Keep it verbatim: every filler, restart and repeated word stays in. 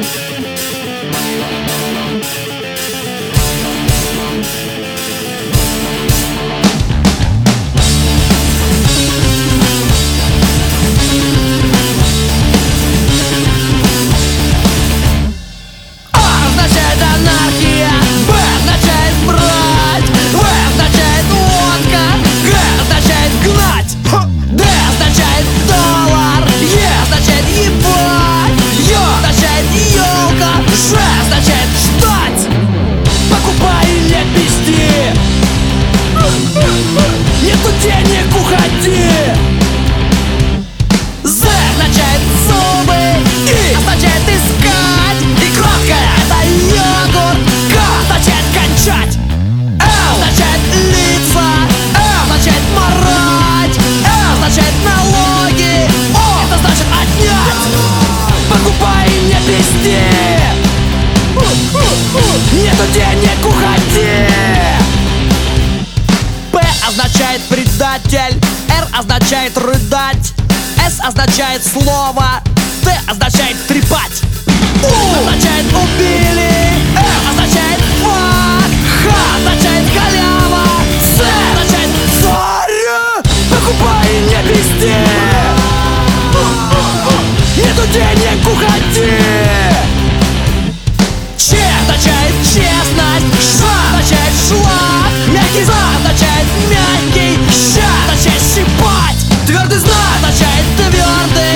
Нету денег, уходи. З означает зубы, И означает искать, и краткое это йогурт. К означает кончать, Л означает лица, М означает марать, Н означает налоги, О это значит отнять. Покупай и не пизди. Нету денег, уходи. Означает предатель, Р означает рыдать, С означает слово, Т означает трепать, У означает убили, М означает фак, Х означает халява, С означает заря. Покупай и не пизди. Нету денег, уходи. Ч означает честность, Ш означает шлак, мягкий за означает мягкий, Ща означает щипать, твердый знак означает твердый.